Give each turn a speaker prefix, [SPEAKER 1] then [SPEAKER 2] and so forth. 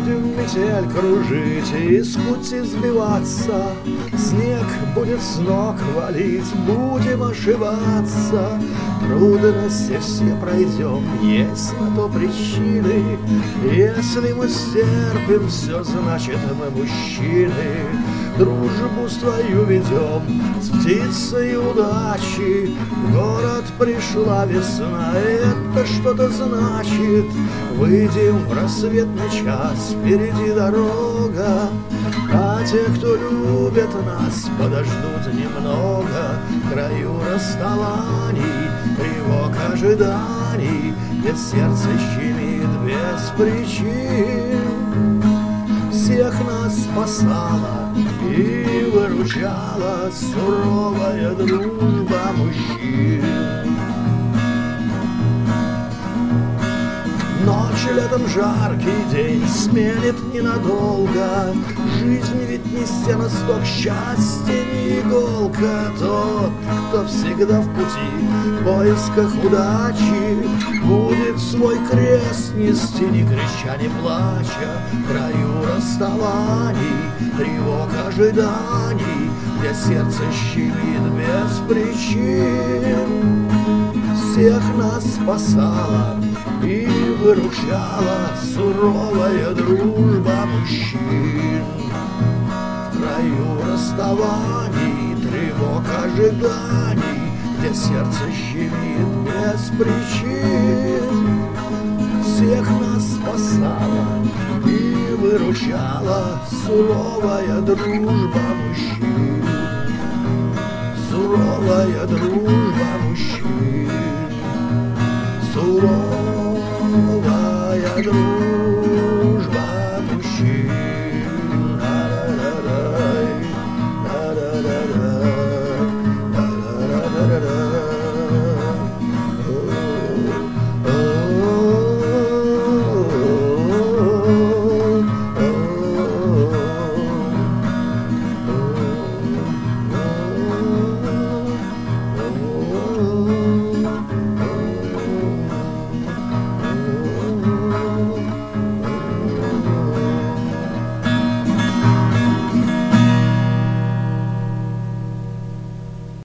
[SPEAKER 1] Будем метель кружить и из пути сбиваться, снег будет с ног валить, будем ошибаться. Трудности все пройдем, есть на то причины. Если мы стерпим все, значит мы мужчины. Дружбу свою ведем с птицей удачи. В город пришла весна, это что-то значит. Выйдем в рассветный час, впереди дорога. А те, кто любит нас, подождут немного. В краю расставаний, тревог, ожиданий, где сердце щемит без причин. Всех нас спасала и выручала суровая дружба мужчин. Ночь летом жаркий день сменит ненадолго. Жизнь ведь не стеносток, счастье не иголка. Тот, кто всегда в пути, в поисках удачи, будет свой крест нести, не крича, не плача. В краю расставаний, тревог, ожиданий, где сердце щемит без причин. Всех нас спасала и выручала суровая дружба мужчин. В краю расставаний, тревог, ожиданий, где сердце щемит без причин. Всех нас спасала и выручала суровая дружба мужчин. Суровая дружба мужчин. Суровая дружба.